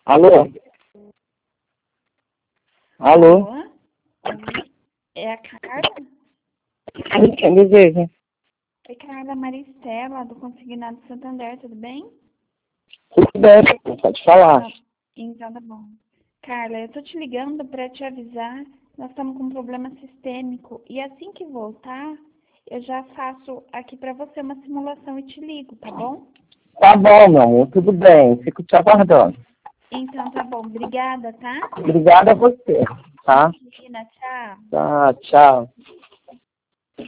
Alô? Alô? Alô? É a Carla? Quem deseja? Oi, Carla Maristela, do Consignado Santander, tudo bem? Tudo bem, pode falar. Então tá bom. Carla, eu tô te ligando para te avisar, nós estamos com um problema sistêmico e assim que voltar, eu já faço aqui para você uma simulação e te ligo, tá bom? Tá bom, meu amor, tudo bem. Fico te aguardando. Então tá bom, obrigada, tá? Obrigada a você, tá? Imagina, tchau. Tá, tchau.